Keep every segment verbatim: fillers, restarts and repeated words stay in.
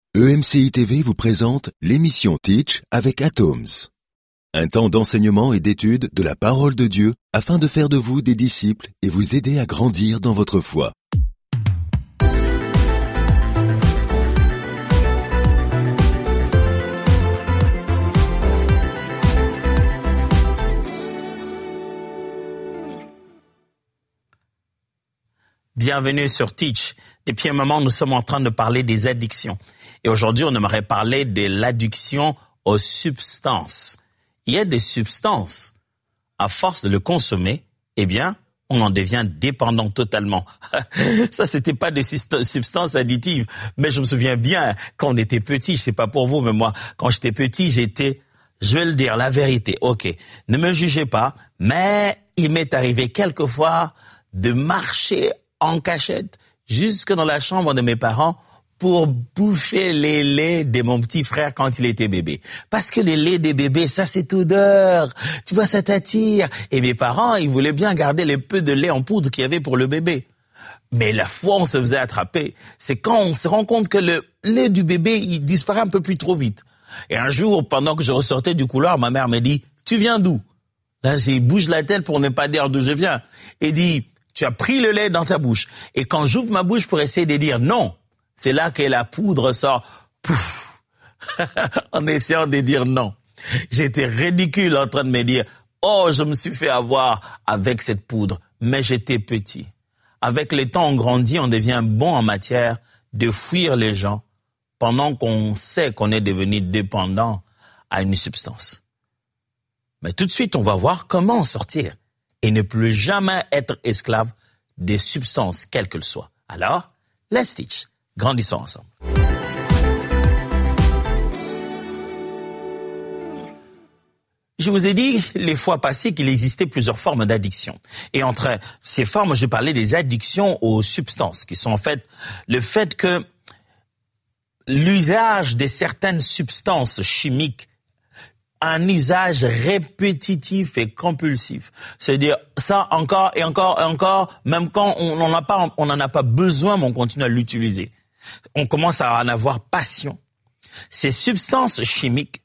E M C I T V vous présente l'émission Teach avec Atoms. Un temps d'enseignement et d'étude de la parole de Dieu afin de faire de vous des disciples et vous aider à grandir dans votre foi. Bienvenue sur Teach. Depuis un moment, nous sommes en train de parler des addictions. Et aujourd'hui, on aimerait parler de l'addiction aux substances. Il y a des substances, à force de le consommer, eh bien, on en devient dépendant totalement. Ça, c'était pas des substances additives. Mais je me souviens bien, quand on était petit, je sais pas pour vous, mais moi, quand j'étais petit, j'étais, je vais le dire, la vérité. Ok, ne me jugez pas, mais il m'est arrivé quelquefois de marcher en cachette jusque dans la chambre de mes parents pour bouffer les laits de mon petit frère quand il était bébé. Parce que les laits des bébés, ça c'est odeur. Tu vois, ça t'attire. Et mes parents, ils voulaient bien garder les peu de lait en poudre qu'il y avait pour le bébé. Mais la fois où on se faisait attraper, c'est quand on se rend compte que le lait du bébé, il disparaît un peu plus trop vite. Et un jour, pendant que je ressortais du couloir, ma mère me dit, tu viens d'où? Là, j'ai bouge la tête pour ne pas dire d'où je viens. Et dit, tu as pris le lait dans ta bouche. Et quand j'ouvre ma bouche pour essayer de dire non, c'est là que la poudre sort, pouf, en essayant de dire non. J'étais ridicule en train de me dire, oh, je me suis fait avoir avec cette poudre. Mais j'étais petit. Avec le temps, on grandit, on devient bon en matière de fuir les gens pendant qu'on sait qu'on est devenu dépendant à une substance. Mais tout de suite, on va voir comment en sortir et ne plus jamais être esclave des substances, quelles qu'elles soient. Alors, let's teach. Grandissons ensemble. Je vous ai dit les fois passées qu'il existait plusieurs formes d'addiction. Et entre ces formes, je parlais des addictions aux substances, qui sont en fait le fait que l'usage de certaines substances chimiques, un usage répétitif et compulsif. C'est-à-dire, ça encore et encore et encore, même quand on n'en a pas, on n'en a pas besoin, mais on continue à l'utiliser. On commence à en avoir passion. Ces substances chimiques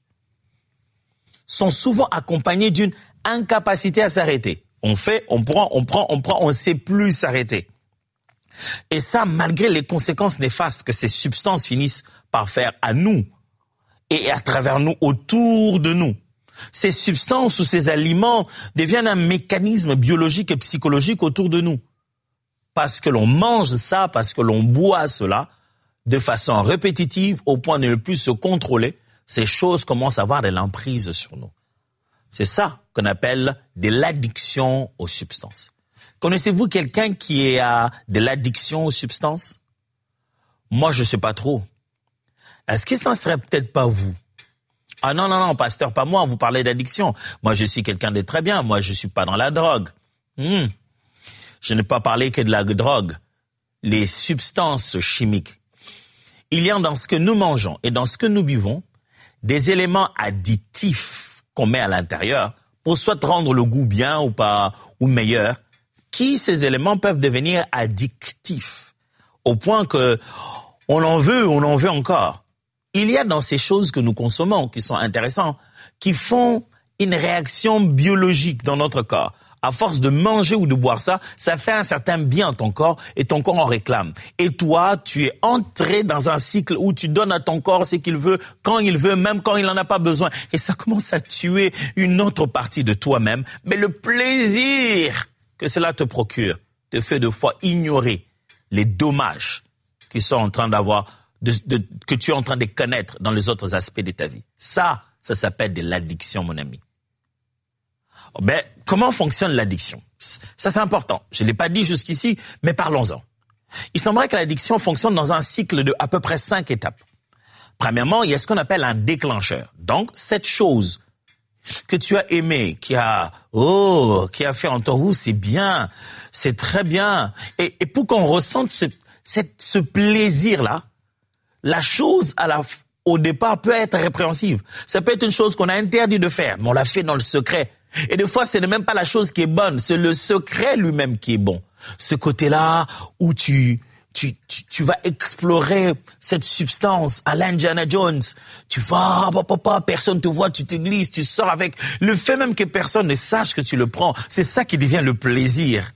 sont souvent accompagnées d'une incapacité à s'arrêter. On fait, on prend, on prend, on prend, on ne sait plus s'arrêter. Et ça, malgré les conséquences néfastes que ces substances finissent par faire à nous, et à travers nous, autour de nous. Ces substances ou ces aliments deviennent un mécanisme biologique et psychologique autour de nous. Parce que l'on mange ça, parce que l'on boit cela, de façon répétitive, au point de ne plus se contrôler, ces choses commencent à avoir de l'emprise sur nous. C'est ça qu'on appelle de l'addiction aux substances. Connaissez-vous quelqu'un qui a de l'addiction aux substances? Moi, je ne sais pas trop. Est-ce que ça ne serait peut-être pas vous? Ah non, non, non, pasteur, pas moi, vous parlez d'addiction. Moi, je suis quelqu'un de très bien. Moi, je ne suis pas dans la drogue. Hmm. Je n'ai pas parlé que de la drogue. Les substances chimiques. Il y a dans ce que nous mangeons et dans ce que nous buvons des éléments additifs qu'on met à l'intérieur pour soit rendre le goût bien ou pas, ou meilleur, qui, ces éléments, peuvent devenir addictifs au point que on en veut, on en veut encore. Il y a dans ces choses que nous consommons, qui sont intéressantes, qui font une réaction biologique dans notre corps. À force de manger ou de boire ça, ça fait un certain bien à ton corps et ton corps en réclame. Et toi, tu es entré dans un cycle où tu donnes à ton corps ce qu'il veut, quand il veut, même quand il n'en a pas besoin. Et ça commence à tuer une autre partie de toi-même. Mais le plaisir que cela te procure te fait de fois ignorer les dommages qui sont en train d'avoir De, de, que tu es en train de connaître dans les autres aspects de ta vie. Ça, ça s'appelle de l'addiction, mon ami. Ben, comment fonctionne l'addiction? Ça, c'est important. Je ne l'ai pas dit jusqu'ici, mais parlons-en. Il semblerait que l'addiction fonctionne dans un cycle de à peu près cinq étapes. Premièrement, il y a ce qu'on appelle un déclencheur. Donc, cette chose que tu as aimée, qui a, oh, qui a fait en toi, oh, c'est bien, c'est très bien. Et, et pour qu'on ressente ce, cette, ce plaisir-là, la chose à la, au départ peut être répréhensible. Ça peut être une chose qu'on a interdit de faire, mais on l'a fait dans le secret. Et des fois, ce n'est même pas la chose qui est bonne, c'est le secret lui-même qui est bon. Ce côté-là où tu, tu, tu, tu vas explorer cette substance à l'Indiana Jones. Tu vas, papa, papa, personne te voit, tu te glisses, tu sors avec. Le fait même que personne ne sache que tu le prends, c'est ça qui devient le plaisir.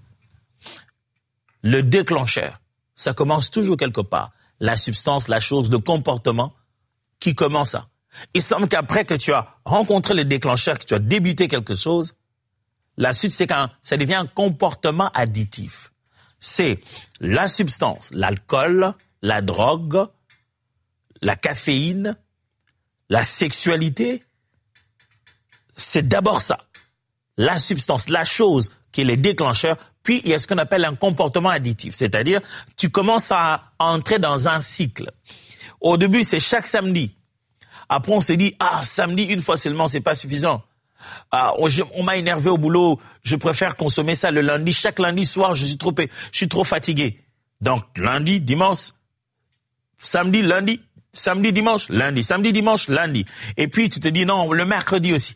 Le déclencheur, ça commence toujours quelque part. La substance, la chose, le comportement qui commence ça. Il semble qu'après que tu as rencontré le déclencheur, que tu as débuté quelque chose, la suite, c'est quand ça devient un comportement additif. C'est la substance, l'alcool, la drogue, la caféine, la sexualité. C'est d'abord ça. La substance, la chose qui est le déclencheur. Puis, il y a ce qu'on appelle un comportement additif. C'est-à-dire, tu commences à entrer dans un cycle. Au début, c'est chaque samedi. Après, on s'est dit, ah, samedi, une fois seulement, c'est pas suffisant. Ah, on, je, on m'a énervé au boulot, je préfère consommer ça le lundi. Chaque lundi soir, je suis trop, je suis trop fatigué. Donc, lundi, dimanche, samedi, lundi, samedi, dimanche, lundi, samedi, dimanche, lundi. Et puis, tu te dis, non, le mercredi aussi.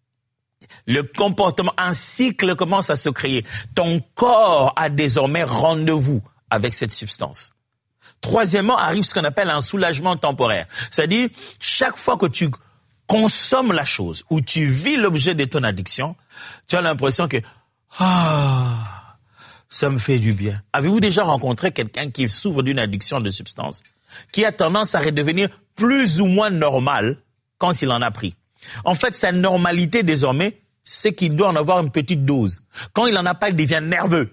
Le comportement, un cycle commence à se créer. Ton corps a désormais rendez-vous avec cette substance. Troisièmement, arrive ce qu'on appelle un soulagement temporaire. C'est-à-dire, chaque fois que tu consommes la chose ou tu vis l'objet de ton addiction, tu as l'impression que ah, ça me fait du bien. Avez-vous déjà rencontré quelqu'un qui souffre d'une addiction de substance, qui a tendance à redevenir plus ou moins normal quand il en a pris? En fait, sa normalité désormais, c'est qu'il doit en avoir une petite dose. Quand il en a pas, il devient nerveux.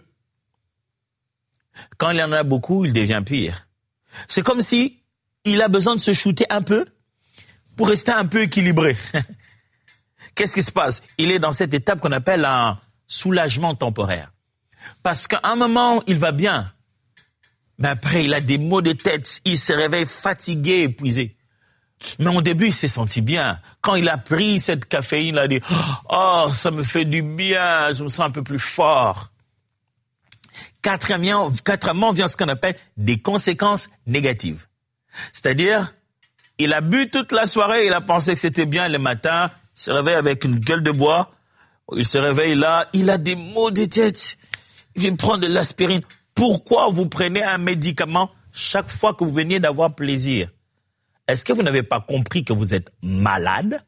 Quand il en a beaucoup, il devient pire. C'est comme si il a besoin de se shooter un peu pour rester un peu équilibré. Qu'est-ce qui se passe? Il est dans cette étape qu'on appelle un soulagement temporaire. Parce qu'à un moment, il va bien. Mais après, il a des maux de tête. Il se réveille fatigué, épuisé. Mais au début, il s'est senti bien. Quand il a pris cette caféine, il a dit « Oh, ça me fait du bien, je me sens un peu plus fort. » Quatrièmement, quatrièmement vient ce qu'on appelle des conséquences négatives. C'est-à-dire, il a bu toute la soirée, il a pensé que c'était bien le matin, il se réveille avec une gueule de bois, il se réveille là, il a des maux de tête, il vient prendre de l'aspirine. Pourquoi vous prenez un médicament chaque fois que vous veniez d'avoir plaisir? Est-ce que vous n'avez pas compris que vous êtes malade?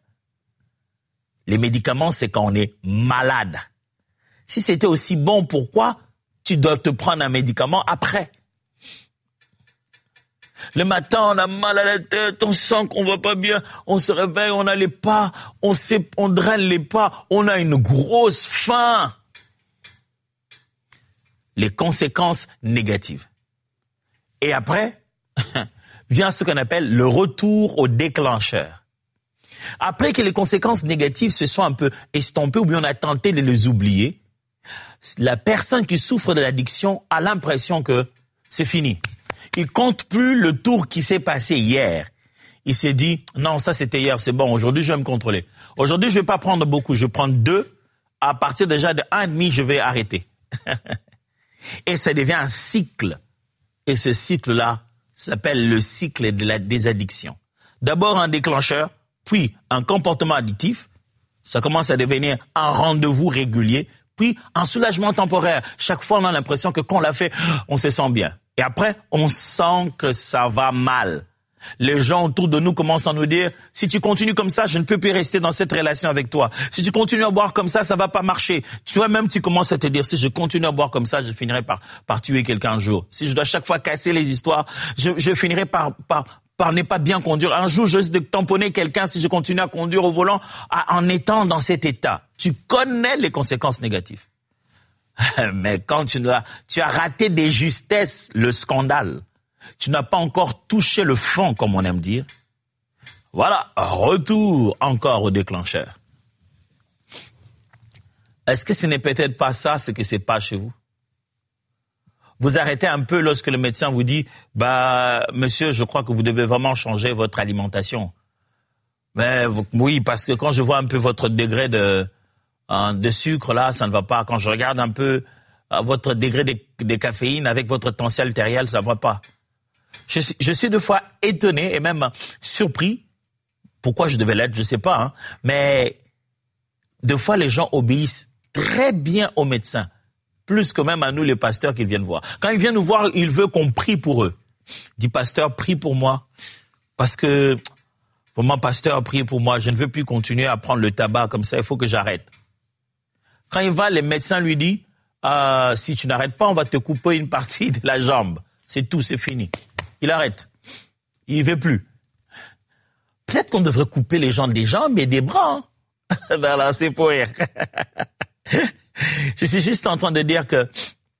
Les médicaments, c'est quand on est malade. Si c'était aussi bon, pourquoi tu dois te prendre un médicament après? Le matin, on a mal à la tête, on sent qu'on va pas bien, on se réveille, on a les pas, on sait, on draine les pas, on a une grosse faim. Les conséquences négatives. Et après, vient ce qu'on appelle le retour au déclencheur. Après que les conséquences négatives se soient un peu estompées ou bien on a tenté de les oublier, la personne qui souffre de l'addiction a l'impression que c'est fini. Il compte plus le tour qui s'est passé hier. Il s'est dit, non, ça c'était hier, c'est bon, aujourd'hui je vais me contrôler. Aujourd'hui je vais pas prendre beaucoup, je vais prendre deux. À partir déjà de un et demi, je vais arrêter. Et ça devient un cycle. Et ce cycle-là s'appelle le cycle de la désaddiction. D'abord un déclencheur, puis un comportement addictif. Ça commence à devenir un rendez-vous régulier, puis un soulagement temporaire. Chaque fois, on a l'impression que quand on l'a fait, on se sent bien. Et après, on sent que ça va mal. Les gens autour de nous commencent à nous dire, si tu continues comme ça, je ne peux plus rester dans cette relation avec toi. Si tu continues à boire comme ça, ça va pas marcher. Tu vois, même tu commences à te dire, si je continue à boire comme ça, je finirai par, par tuer quelqu'un un jour. Si je dois chaque fois casser les histoires, je, je finirai par, par, par ne pas bien conduire. Un jour, je risque de tamponner quelqu'un si je continue à conduire au volant à, en étant dans cet état. Tu connais les conséquences négatives. Mais quand tu as, tu as raté des justesses, le scandale, tu n'as pas encore touché le fond, comme on aime dire. Voilà, retour encore au déclencheur. Est-ce que ce n'est peut-être pas ça, ce que c'est pas chez vous? Vous arrêtez un peu lorsque le médecin vous dit, bah, monsieur, je crois que vous devez vraiment changer votre alimentation. Mais oui, parce que quand je vois un peu votre degré de, de sucre là, ça ne va pas. Quand je regarde un peu votre degré de, de caféine avec votre tension artérielle, ça ne va pas. Je, je suis deux fois étonné et même surpris. Pourquoi je devais l'être, je sais pas. Hein, mais deux fois, les gens obéissent très bien aux médecins. plus que même à nous les pasteurs qui viennent voir. Quand ils viennent nous voir, ils veulent qu'on prie pour eux. Dis pasteur, prie pour moi, parce que vraiment pasteur, prie pour moi, je ne veux plus continuer à prendre le tabac comme ça, il faut que j'arrête. Quand il va, les médecins lui disent, euh, si tu n'arrêtes pas, on va te couper une partie de la jambe. C'est tout, c'est fini. Il arrête. Il veut plus. Peut-être qu'on devrait couper les gens des jambes et des bras. Hein? Ben là, c'est pour rire. Je suis juste en train de dire que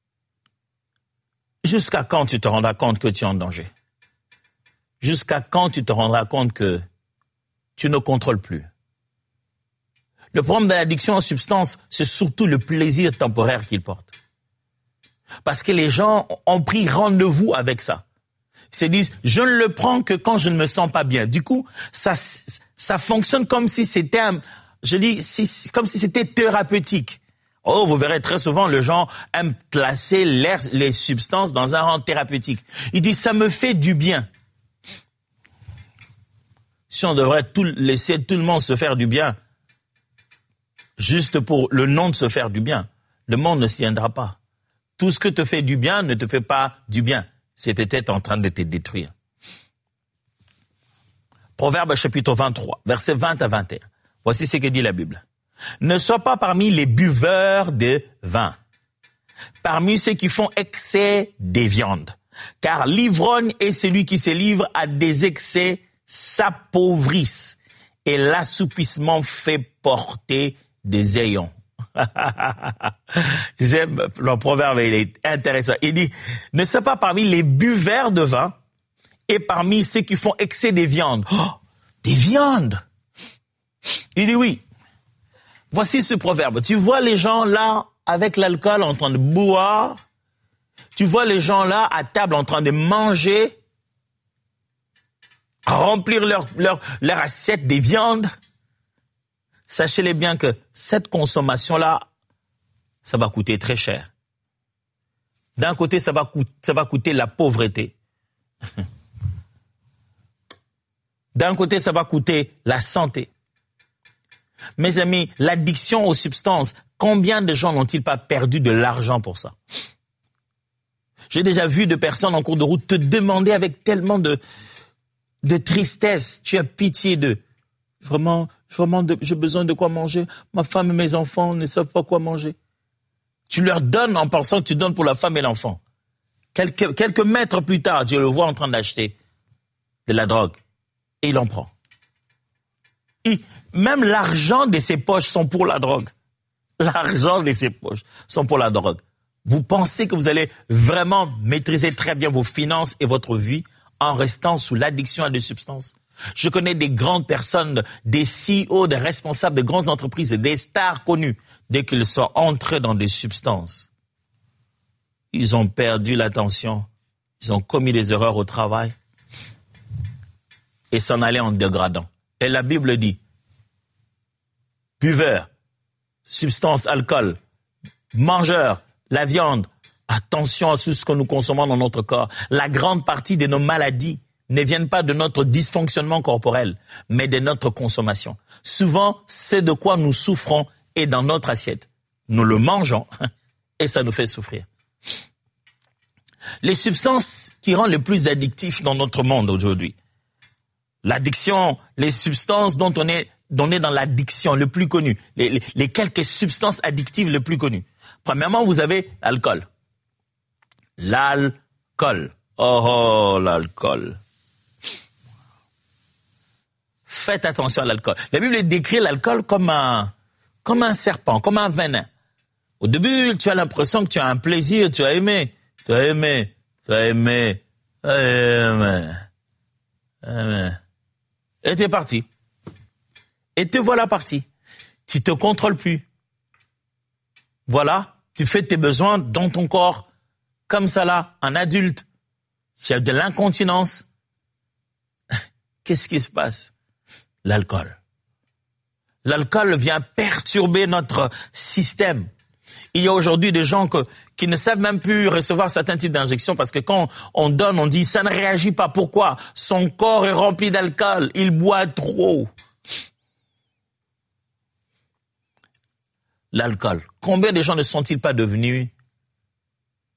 jusqu'à quand tu te rendras compte que tu es en danger? Jusqu'à quand tu te rendras compte que tu ne contrôles plus? Le problème de l'addiction aux substances, c'est surtout le plaisir temporaire qu'il porte. Parce que les gens ont pris rendez-vous avec ça. Ils se disent, je ne le prends que quand je ne me sens pas bien. Du coup, ça, ça fonctionne comme si c'était, un, je dis, si, comme si c'était thérapeutique. Oh, vous verrez très souvent, les gens aiment placer les, les substances dans un rang thérapeutique. Ils disent, ça me fait du bien. Si on devrait tout, laisser tout le monde se faire du bien, juste pour le nom de se faire du bien, le monde ne s'y tiendra pas. Tout ce que te fait du bien ne te fait pas du bien. C'est peut-être en train de te détruire. Proverbe chapitre vingt-trois, versets vingt à vingt et un. Voici ce que dit la Bible. Ne sois pas parmi les buveurs de vin, parmi ceux qui font excès des viandes, car l'ivrogne est celui qui se livre à des excès s'appauvrissent, et l'assoupissement fait porter des ayons. J'aime le proverbe, il est intéressant. Il dit, ne sois pas parmi les buveurs de vin et parmi ceux qui font excès des viandes. Oh, des viandes! Il dit oui. Voici ce proverbe. Tu vois les gens là avec l'alcool en train de boire. Tu vois les gens là à table en train de manger, à remplir leur, leur, leur assiette des viandes. Sachez-les bien que cette consommation-là, ça va coûter très cher. D'un côté, ça va, coûter, ça va coûter la pauvreté. D'un côté, ça va coûter la santé. Mes amis, l'addiction aux substances, combien de gens n'ont-ils pas perdu de l'argent pour ça? J'ai déjà vu de personnes en cours de route te demander avec tellement de, de tristesse, tu as pitié d'eux. Vraiment, vraiment, de, j'ai besoin de quoi manger. Ma femme et mes enfants ne savent pas quoi manger. Tu leur donnes en pensant que tu donnes pour la femme et l'enfant. Quelques, quelques mètres plus tard, tu le vois en train d'acheter de la drogue. Et il en prend. Et même l'argent de ses poches sont pour la drogue. L'argent de ses poches sont pour la drogue. Vous pensez que vous allez vraiment maîtriser très bien vos finances et votre vie en restant sous l'addiction à des substances? Je connais des grandes personnes, des C E O, des responsables de grandes entreprises, des stars connues. Dès qu'ils sont entrés dans des substances, ils ont perdu l'attention, ils ont commis des erreurs au travail et s'en allaient en dégradant. Et la Bible dit, buveurs, substances, alcool, mangeurs, la viande, attention à ce que nous consommons dans notre corps. La grande partie de nos maladies ne viennent pas de notre dysfonctionnement corporel, mais de notre consommation. Souvent, c'est de quoi nous souffrons est dans notre assiette. Nous le mangeons et ça nous fait souffrir. Les substances qui rendent le plus addictifs dans notre monde aujourd'hui. L'addiction, les substances dont on est, dont on est dans l'addiction le plus connu, les, les, les quelques substances addictives les plus connues. Premièrement, vous avez l'alcool. L'alcool. Oh, oh l'alcool. Faites attention à l'alcool. La Bible décrit l'alcool comme un, comme un serpent, comme un venin. Au début, tu as l'impression que tu as un plaisir, tu as aimé, tu as aimé, tu as aimé, tu as aimé, aimé. Et tu es parti. Et te voilà parti. Tu te contrôles plus. Voilà, tu fais tes besoins dans ton corps, comme ça là, un adulte. Tu as de l'incontinence. Qu'est-ce qui se passe? L'alcool. L'alcool vient perturber notre système. Il y a aujourd'hui des gens que, qui ne savent même plus recevoir certains types d'injections parce que quand on donne, on dit ça ne réagit pas. Pourquoi? Son corps est rempli d'alcool. Il boit trop. L'alcool. Combien de gens ne sont-ils pas devenus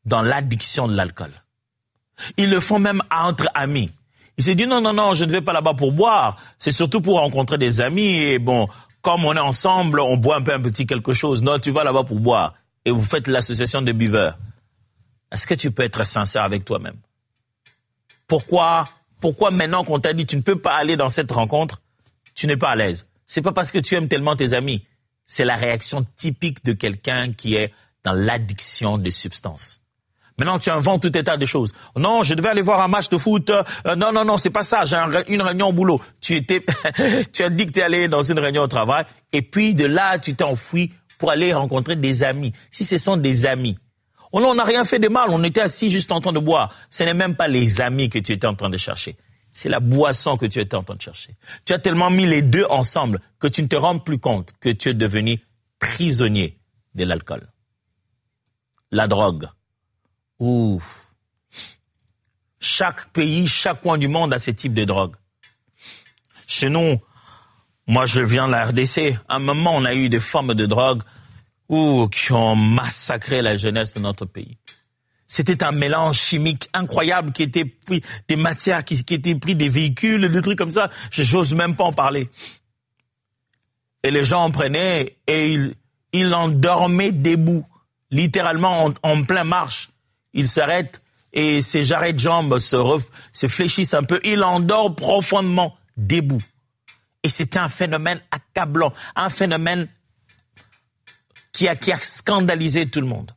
dans l'addiction de l'alcool. Ils le font même entre amis. Il s'est dit non, non, non, je ne vais pas là-bas pour boire. C'est surtout pour rencontrer des amis et bon, comme on est ensemble, on boit un peu un petit quelque chose. Non, tu vas là-bas pour boire et vous faites l'association de buveurs. Est-ce que tu peux être sincère avec toi-même? Pourquoi, pourquoi maintenant qu'on t'a dit tu ne peux pas aller dans cette rencontre, tu n'es pas à l'aise? C'est pas parce que tu aimes tellement tes amis. C'est la réaction typique de quelqu'un qui est dans l'addiction des substances. Maintenant, tu inventes tout état de choses. Non, je devais aller voir un match de foot. Euh, non, non, non, c'est pas ça. J'ai un, une réunion au boulot. Tu étais, tu as dit que tu es allé dans une réunion au travail. Et puis, de là, tu t'es enfoui pour aller rencontrer des amis. Si ce sont des amis. On n'a rien fait de mal. On était assis juste en train de boire. Ce n'est même pas les amis que tu étais en train de chercher. C'est la boisson que tu étais en train de chercher. Tu as tellement mis les deux ensemble que tu ne te rends plus compte que tu es devenu prisonnier de l'alcool. La drogue. Ouh. Chaque pays, chaque coin du monde a ce type de drogue. Chez nous, moi je viens de la R D C, à un moment on a eu des formes de drogue ouh, qui ont massacré la jeunesse de notre pays. C'était un mélange chimique incroyable qui était pris, des matières qui, qui étaient prises des véhicules, des trucs comme ça, j'ose même pas en parler. Et les gens en prenaient et ils, ils en dormaient debout, littéralement en, en pleine marche. Il s'arrête et ses jarrets de jambes se, ref, se fléchissent un peu. Il endort profondément, debout. Et c'était un phénomène accablant, un phénomène qui a, qui a scandalisé tout le monde.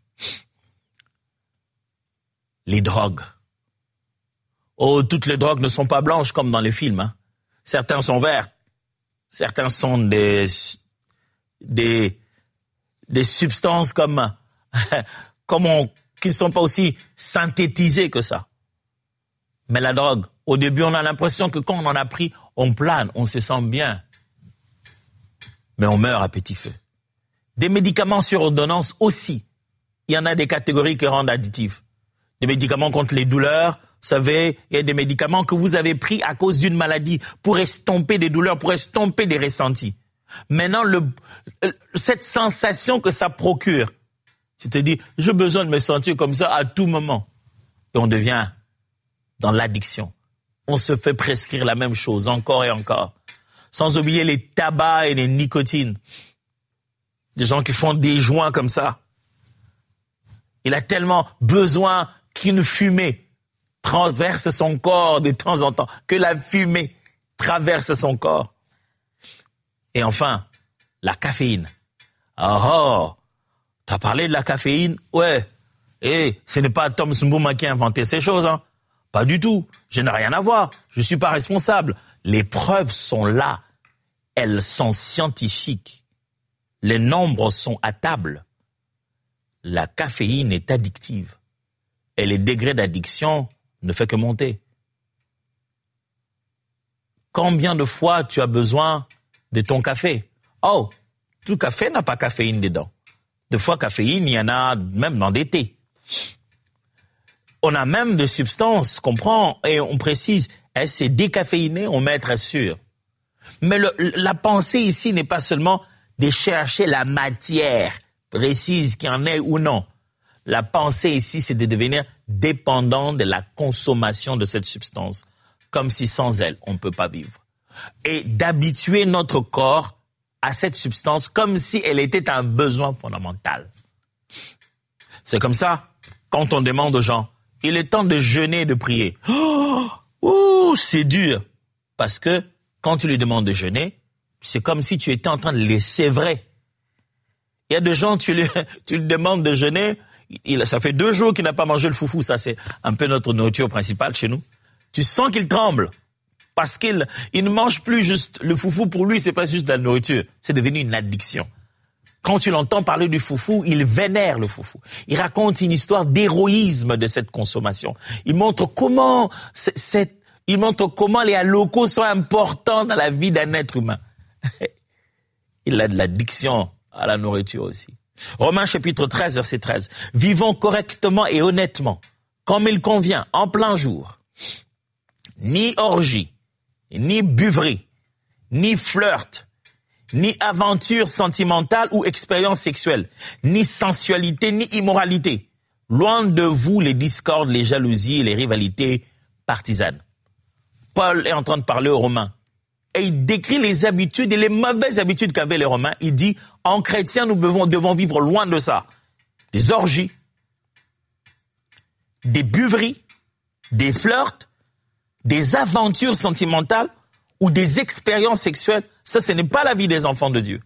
Les drogues. Oh, toutes les drogues ne sont pas blanches comme dans les films. Hein. Certains sont verts. Certains sont des, des, des substances comme, comme on... qui ne sont pas aussi synthétisés que ça. Mais la drogue, au début, on a l'impression que quand on en a pris, on plane, on se sent bien. Mais on meurt à petit feu. Des médicaments sur ordonnance aussi. Il y en a des catégories qui rendent additifs. Des médicaments contre les douleurs, vous savez, il y a des médicaments que vous avez pris à cause d'une maladie pour estomper des douleurs, pour estomper des ressentis. Maintenant, le, cette sensation que ça procure, tu te dis, j'ai besoin de me sentir comme ça à tout moment. Et on devient dans l'addiction. On se fait prescrire la même chose encore et encore. Sans oublier les tabacs et les nicotines. Des gens qui font des joints comme ça. Il a tellement besoin qu'une fumée traverse son corps de temps en temps, que la fumée traverse son corps. Et enfin, la caféine. Oh, oh. T'as parlé de la caféine? Ouais. Eh, ce n'est pas Tom Mbouma qui a inventé ces choses, hein. Pas du tout. Je n'ai rien à voir. Je suis pas responsable. Les preuves sont là. Elles sont scientifiques. Les nombres sont à table. La caféine est addictive. Et les degrés d'addiction ne font que monter. Combien de fois tu as besoin de ton café? Oh, tout café n'a pas caféine dedans. De fois caféine, il y en a même dans des thés. On a même des substances qu'on prend et on précise, eh, c'est décaféiné, on met être sûr. Mais le, la pensée ici n'est pas seulement de chercher la matière précise qu'il y en ait ou non. La pensée ici, c'est de devenir dépendant de la consommation de cette substance, comme si sans elle, on ne peut pas vivre. Et d'habituer notre corps à cette substance comme si elle était un besoin fondamental. C'est comme ça, quand on demande aux gens, il est temps de jeûner et de prier. Oh, ouh, c'est dur. Parce que quand tu lui demandes de jeûner, c'est comme si tu étais en train de les sévrer. Il y a des gens, tu lui, tu lui demandes de jeûner, il, ça fait deux jours qu'il n'a pas mangé le foufou, ça c'est un peu notre nourriture principale chez nous. Tu sens qu'il tremble. Parce qu'il il ne mange plus juste le foufou, pour lui, c'est pas juste de la nourriture, c'est devenu une addiction. Quand tu l'entends parler du foufou, il vénère le foufou. Il raconte une histoire d'héroïsme de cette consommation. Il montre comment cette, il montre comment les locaux sont importants dans la vie d'un être humain. Il a de l'addiction à la nourriture aussi. Romains chapitre treize, verset treize. Vivons correctement et honnêtement, comme il convient, en plein jour. Ni orgie, ni buverie, ni flirt, ni aventure sentimentale ou expérience sexuelle, ni sensualité, ni immoralité. Loin de vous les discordes, les jalousies et les rivalités partisanes. Paul est en train de parler aux Romains. Et il décrit les habitudes et les mauvaises habitudes qu'avaient les Romains. Il dit, en chrétien, nous devons, devons vivre loin de ça. Des orgies, des buveries, des flirts, des aventures sentimentales ou des expériences sexuelles. Ça, ce n'est pas la vie des enfants de Dieu.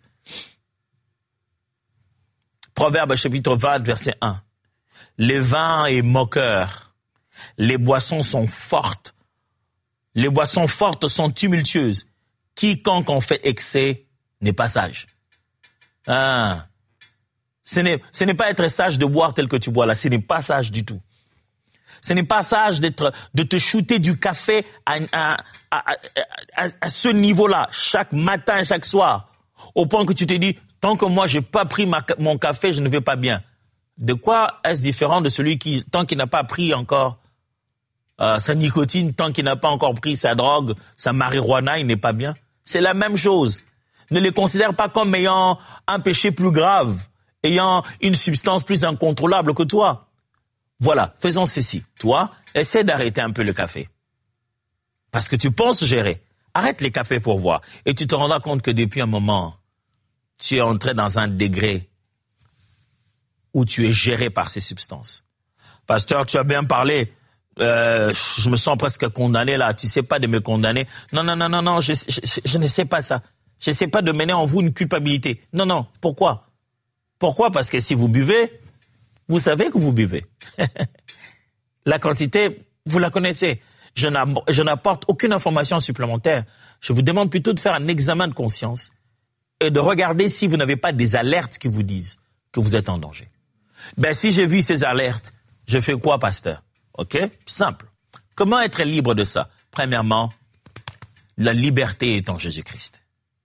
Proverbe chapitre vingt, verset un. Le vin est moqueur, les boissons sont fortes, les boissons fortes sont tumultueuses. Quiconque en fait excès n'est pas sage. Ah. Ce n'est, ce n'est pas être sage de boire tel que tu bois là, ce n'est pas sage du tout. Ce n'est pas sage d'être, de te shooter du café à, à, à, à, à ce niveau-là, chaque matin, chaque soir, au point que tu te dis, tant que moi j'ai pas pris ma, mon café, je ne vais pas bien. De quoi est-ce différent de celui qui, tant qu'il n'a pas pris encore euh, sa nicotine, tant qu'il n'a pas encore pris sa drogue, sa marijuana, il n'est pas bien? C'est la même chose. Ne les considère pas comme ayant un péché plus grave, ayant une substance plus incontrôlable que toi. Voilà, faisons ceci. Toi, essaie d'arrêter un peu le café. Parce que tu penses gérer. Arrête les cafés pour voir. Et tu te rendras compte que depuis un moment, tu es entré dans un degré où tu es géré par ces substances. Pasteur, tu as bien parlé. Euh, je me sens presque condamné là. Tu sais pas de me condamner. Non, non, non, non, non. Je, je, je, je ne sais pas ça. Je ne sais pas de mener en vous une culpabilité. Non, non. Pourquoi? Pourquoi? Parce que si vous buvez, vous savez que vous buvez. La quantité, vous la connaissez. Je n'apporte aucune information supplémentaire. Je vous demande plutôt de faire un examen de conscience et de regarder si vous n'avez pas des alertes qui vous disent que vous êtes en danger. Ben, si j'ai vu ces alertes, je fais quoi, pasteur? OK? Simple. Comment être libre de ça? Premièrement, la liberté est en Jésus-Christ.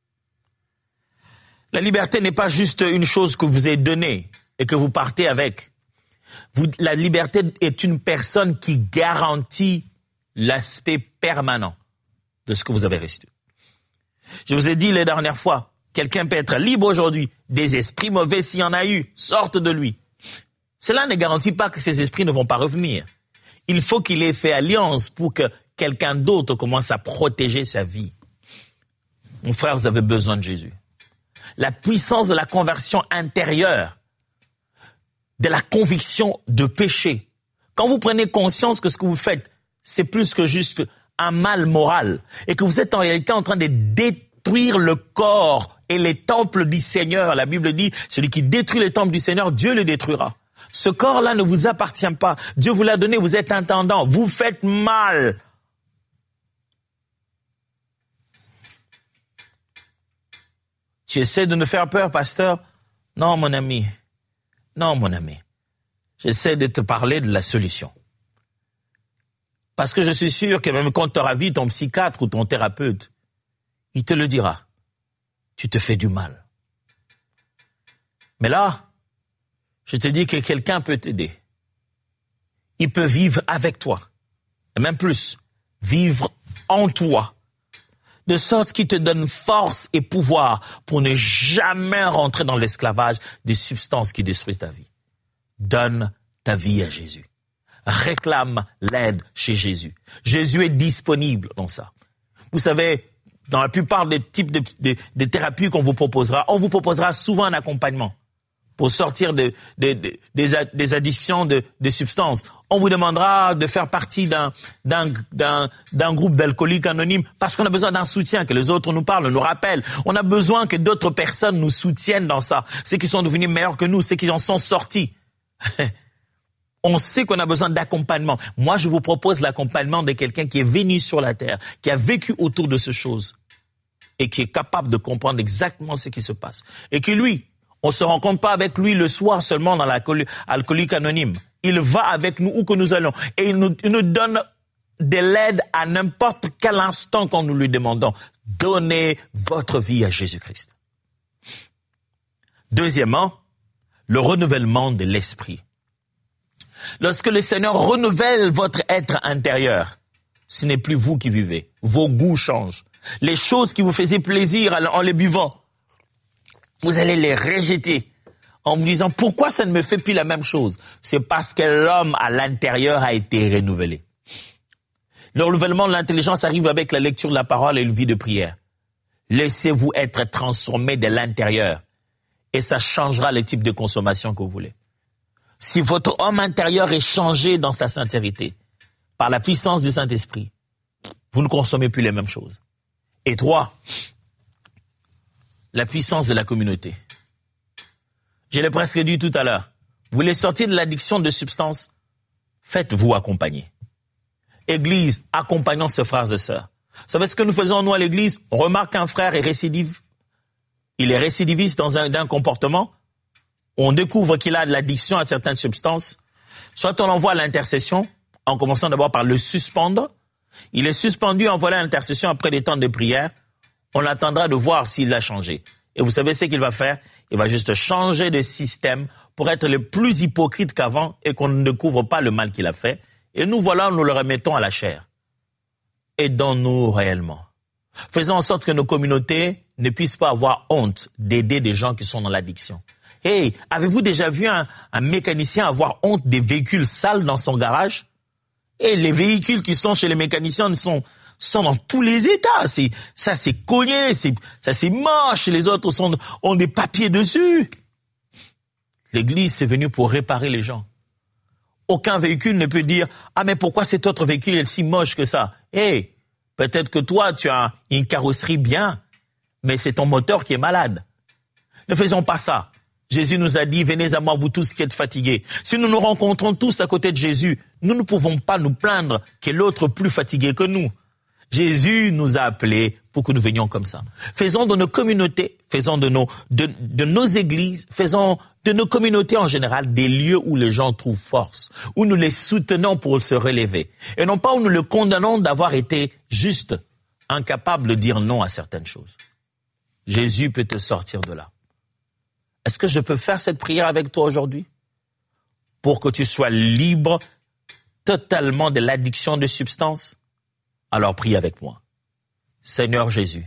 La liberté n'est pas juste une chose que vous est donnée et que vous partez avec. Vous, la liberté est une personne qui garantit l'aspect permanent de ce que vous avez reçu. Je vous ai dit les dernières fois, quelqu'un peut être libre aujourd'hui. Des esprits mauvais, s'il y en a eu, sortent de lui. Cela ne garantit pas que ces esprits ne vont pas revenir. Il faut qu'il ait fait alliance pour que quelqu'un d'autre commence à protéger sa vie. Mon frère, vous avez besoin de Jésus. La puissance de la conversion intérieure, de la conviction de péché. Quand vous prenez conscience que ce que vous faites, c'est plus que juste un mal moral et que vous êtes en réalité en train de détruire le corps et les temples du Seigneur. La Bible dit, celui qui détruit les temples du Seigneur, Dieu le détruira. Ce corps-là ne vous appartient pas. Dieu vous l'a donné, vous êtes intendant. Vous faites mal. Tu essaies de nous faire peur, pasteur? Non, mon ami. Non, mon ami. J'essaie de te parler de la solution. Parce que je suis sûr que même quand tu auras vu ton psychiatre ou ton thérapeute, il te le dira. Tu te fais du mal. Mais là, je te dis que quelqu'un peut t'aider. Il peut vivre avec toi. Et même plus, vivre en toi. De sorte qu'il te donne force et pouvoir pour ne jamais rentrer dans l'esclavage des substances qui détruisent ta vie. Donne ta vie à Jésus. Réclame l'aide chez Jésus. Jésus est disponible dans ça. Vous savez, dans la plupart des types de, de, de thérapies qu'on vous proposera, on vous proposera souvent un accompagnement pour sortir de, de, de, des, des addictions de, de substances. On vous demandera de faire partie d'un, d'un, d'un, d'un groupe d'alcooliques anonymes parce qu'on a besoin d'un soutien, que les autres nous parlent, nous rappellent. On a besoin que d'autres personnes nous soutiennent dans ça. Ceux qui sont devenus meilleurs que nous, ceux qui en sont sortis. On sait qu'on a besoin d'accompagnement. Moi, je vous propose l'accompagnement de quelqu'un qui est venu sur la terre, qui a vécu autour de ces choses et qui est capable de comprendre exactement ce qui se passe. Et que lui, on se rencontre pas avec lui le soir seulement dans l'alcoolique anonyme. Il va avec nous où que nous allons. Et il nous, il nous donne de l'aide à n'importe quel instant quand nous lui demandons. Donnez votre vie à Jésus-Christ. Deuxièmement, le renouvellement de l'esprit. Lorsque le Seigneur renouvelle votre être intérieur, ce n'est plus vous qui vivez. Vos goûts changent. Les choses qui vous faisaient plaisir en les buvant, vous allez les rejeter. en me disant pourquoi ça ne me fait plus la même chose. C'est parce que l'homme à l'intérieur a été renouvelé. Le renouvellement de l'intelligence arrive avec la lecture de la parole et une vie de prière. Laissez-vous être transformé de l'intérieur et ça changera le type de consommation que vous voulez. Si votre homme intérieur est changé dans sa sincérité par la puissance du Saint-Esprit, vous ne consommez plus les mêmes choses. Et trois, la puissance de la communauté. Je l'ai presque dit tout à l'heure. Vous voulez sortir de l'addiction de substances? Faites-vous accompagner. Église, accompagnons ses frères et sœurs. Vous savez ce que nous faisons, nous, à l'église? On remarque qu'un frère est récidive. Il est récidiviste dans un, un comportement. On découvre qu'il a de l'addiction à certaines substances. Soit on l'envoie à l'intercession, en commençant d'abord par le suspendre. Il est suspendu, envoyé à l'intercession après des temps de prière. On attendra de voir s'il a changé. Et vous savez ce qu'il va faire? Il va juste changer de système pour être le plus hypocrite qu'avant et qu'on ne découvre pas le mal qu'il a fait. Et nous voilà, nous le remettons à la chair. Aidons-nous réellement. Faisons en sorte que nos communautés ne puissent pas avoir honte d'aider des gens qui sont dans l'addiction. Hey, avez-vous déjà vu un, un mécanicien avoir honte des véhicules sales dans son garage? Et les véhicules qui sont chez les mécaniciens sont, sont dans tous les états. C'est, ça c'est cogné, c'est, ça c'est moche, les autres sont, ont des papiers dessus. L'église c'est venu pour réparer les gens. Aucun véhicule ne peut dire « Ah mais pourquoi cet autre véhicule est si moche que ça ?» Hey, peut-être que toi tu as une carrosserie bien, mais c'est ton moteur qui est malade. Ne faisons pas ça. Jésus nous a dit, venez à moi, vous tous qui êtes fatigués. Si nous nous rencontrons tous à côté de Jésus, nous ne pouvons pas nous plaindre que l'autre est plus fatigué que nous. Jésus nous a appelés pour que nous venions comme ça. Faisons de nos communautés, faisons de nos, de, de nos églises, faisons de nos communautés en général des lieux où les gens trouvent force, où nous les soutenons pour se relever. Et non pas où nous le condamnons d'avoir été juste, incapable de dire non à certaines choses. Jésus peut te sortir de là. Est-ce que je peux faire cette prière avec toi aujourd'hui? Pour que tu sois libre totalement de l'addiction de substances? Alors prie avec moi. Seigneur Jésus,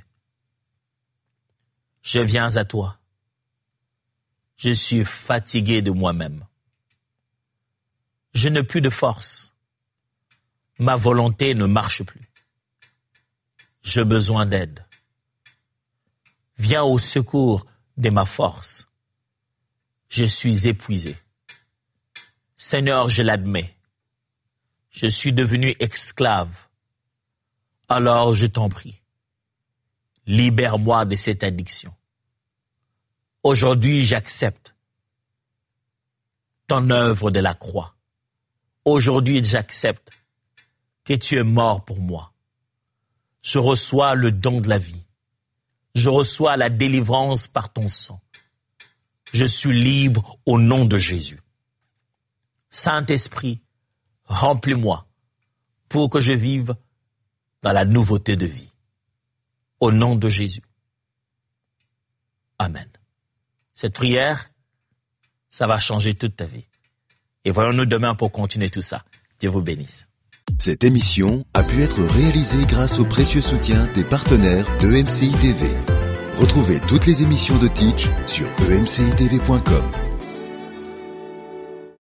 je viens à toi. Je suis fatigué de moi-même. Je n'ai plus de force. Ma volonté ne marche plus. J'ai besoin d'aide. Viens au secours de ma force. Je suis épuisé. Seigneur, je l'admets. Je suis devenu esclave. Alors je t'en prie, libère-moi de cette addiction. Aujourd'hui, j'accepte ton œuvre de la croix. Aujourd'hui, j'accepte que tu es mort pour moi. Je reçois le don de la vie. Je reçois la délivrance par ton sang. Je suis libre au nom de Jésus. Saint-Esprit, remplis-moi pour que je vive dans la nouveauté de vie. Au nom de Jésus. Amen. Cette prière, ça va changer toute ta vie. Et voyons-nous demain pour continuer tout ça. Dieu vous bénisse. Cette émission a pu être réalisée grâce au précieux soutien des partenaires de E M C I T V. Retrouvez toutes les émissions de Teach sur e m c i t v point com.